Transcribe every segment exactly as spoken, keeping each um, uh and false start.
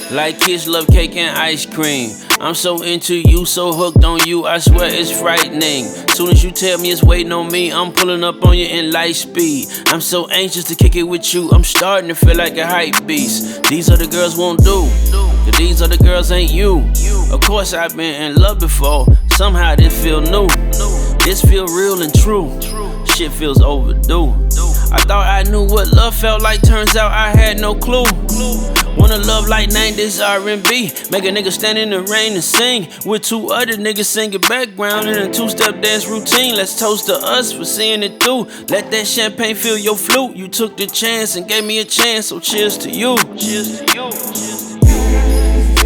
Like kids love cake and ice cream. I'm so into you, so hooked on you, I swear it's frightening. Soon as you tell me it's waiting on me, I'm pulling up on you in light speed. I'm so anxious to kick it with you, I'm starting to feel like a hype beast. These other girls won't do, cause these other girls ain't you. Of course I've been in love before, somehow this feel new. This feel real and true, shit feels overdue. I thought I knew what love felt like, turns out I had no clue. Wanna love like nineties R and B, make a nigga stand in the rain and sing with two other niggas singing background in a two-step dance routine. Let's toast to us for seeing it through. Let that champagne fill your flute. You took the chance and gave me a chance, so cheers to you. Cheers to you. Cheers to you.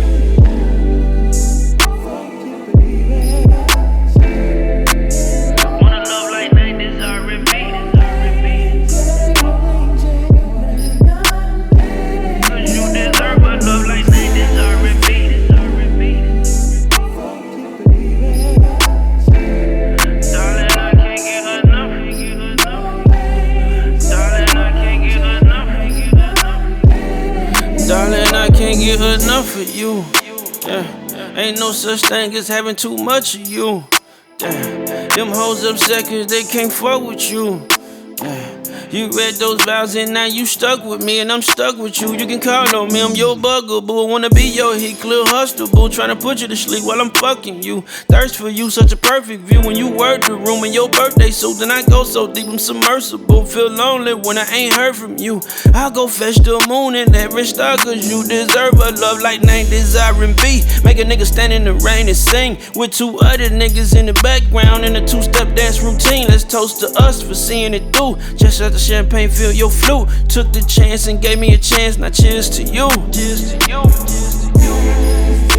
Darling, I can't get enough of you. Yeah. Ain't no such thing as having too much of you. Yeah. Them hoes upset cause they can't fuck with you. Yeah. You read those vows and now you stuck with me and I'm stuck with you. You can call on me, I'm your bugaboo. I wanna be your heat, clear hustle boo. Tryna put you to sleep while I'm fucking you. Thirst for you, such a perfect view. When you work the room in your birthday suit, then I go so deep I'm submersible. Feel lonely when I ain't heard from you. I'll go fetch the moon and every star, cause you deserve a love like nineties R and B. Make a nigga stand in the rain and sing with two other niggas in the background in a two-step dance routine. Let's toast to us for seeing it through. Just let the champagne fill your flute. Took the chance and gave me a chance, now cheers to you. Cheers to you. Cheers to you.